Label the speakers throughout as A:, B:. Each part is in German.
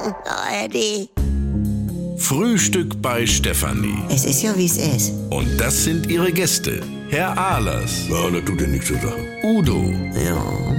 A: ARD.
B: Frühstück bei Stefanie.
A: Es ist ja, wie es ist.
B: Und das sind ihre Gäste. Herr Ahlers.
C: Ja, das tut ja nichts zur Sache.
B: Udo.
A: Ja,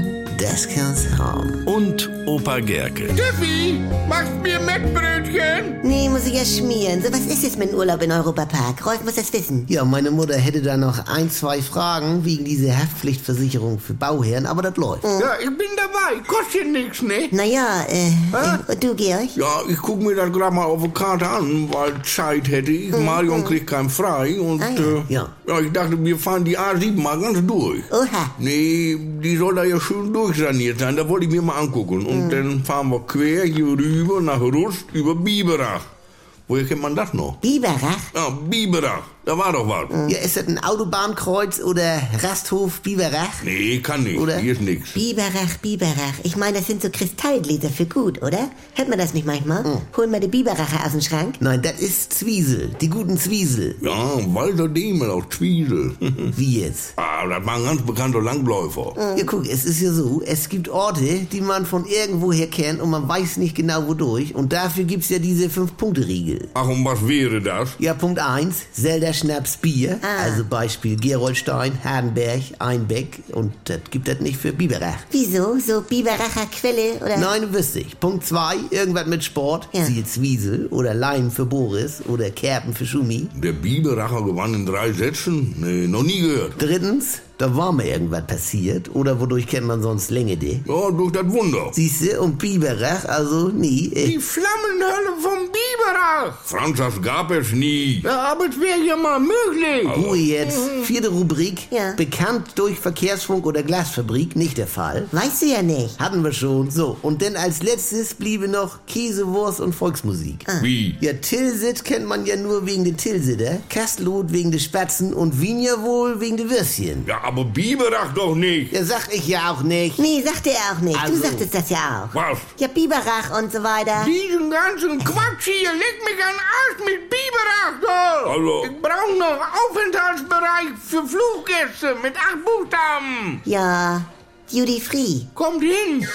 A: das kann's haben.
B: Und Opa Gerke.
D: Steffi, machst mir Mettbrötchen?
A: Nee, muss ich ja schmieren. So, was ist jetzt mit dem Urlaub in Europapark? Rolf muss das wissen.
E: Ja, meine Mutter hätte da noch 1, 2 Fragen wegen dieser Haftpflichtversicherung für Bauherren, aber das läuft.
D: Ja, ich bin dabei. Kostet nichts, ne?
A: Naja, und du, Georg?
C: Ja, ich guck mir das gerade mal auf der Karte an, weil Zeit hätte ich. Marion kriegt keinen frei und
E: Ja.
C: ich dachte, wir fahren die A7 mal ganz durch.
A: Oha.
C: Nee, die soll da ja schön durchsaniert sein, da wollte ich mir mal angucken. Und dann fahren wir quer hier rüber nach Rust über Biberach. Woher kennt man das noch?
A: Biberach?
C: Ja, Biberach, da war doch was.
E: Ja, ist das ein Autobahnkreuz oder Rasthof Biberach?
C: Nee, kann nicht,
E: Oder?
C: hier ist nix.
A: Biberach. Ich meine, das sind so Kristallgläser für gut, oder? Hört man das nicht manchmal? Holen wir die Biberacher aus dem Schrank?
E: Nein, das ist Zwiesel, die guten Zwiesel.
C: Ja, Walter Demel aus Zwiesel.
E: Wie jetzt?
C: Das war ein ganz bekannter Langläufer.
E: Ja, guck, es ist ja so, es gibt Orte, die man von irgendwoher kennt und man weiß nicht genau wodurch. Und dafür gibt's ja diese 5-Punkte-Riegel.
C: Ach, und was wäre das?
E: Ja, Punkt 1, Selder Schnaps Bier. Also Beispiel Geroldstein, Hardenberg, Einbeck. Und das gibt das nicht für Biberach.
A: Wieso? So Biberacher Quelle, oder?
E: Nein, wüsste ich. Punkt 2, irgendwas mit Sport.
A: Ja.
E: Siehe Zwiesel oder Leim für Boris oder Kerpen für Schumi.
C: Der Biberacher gewann in 3 Sätzen? Nee, noch nie gehört.
E: Drittens, da war mir irgendwas passiert. Oder wodurch kennt man sonst Längede?
C: Ja, durch das Wunder.
E: Siehste, und Biberach, also nie.
D: Die Flammenhölle vom Biberach.
C: Franz, das gab es nie.
D: Ja, aber es wäre ja mal möglich.
E: Ruhe jetzt. 4. Rubrik.
A: Ja.
E: Bekannt durch Verkehrsfunk oder Glasfabrik. Nicht der Fall.
A: Weißt du ja nicht.
E: Hatten wir schon. So, und dann als letztes bliebe noch Käse, Wurst und Volksmusik.
C: Wie?
E: Ja, Tilsit kennt man ja nur wegen der Tilsiter, Kastelot wegen der Spatzen und Wien ja wohl wegen der Würstchen.
C: Ja, aber Biberach doch nicht.
E: Ja, sag ich ja auch nicht.
A: Nee, sagte er auch nicht.
E: Also.
A: Du sagtest das ja auch.
C: Was?
A: Ja, Biberach und so weiter.
D: Diesen ganzen Quatsch hier legt mich an Arsch mit Biberach, du.
C: Also-
D: Ich brauche noch Aufenthaltsbereich für Fluggäste mit 8 Buchstaben.
A: Ja, Duty Free.
D: Kommt hin.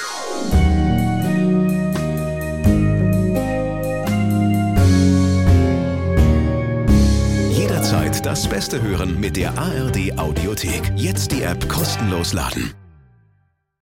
B: Jederzeit das Beste hören mit der ARD Audiothek. Jetzt die App kostenlos laden.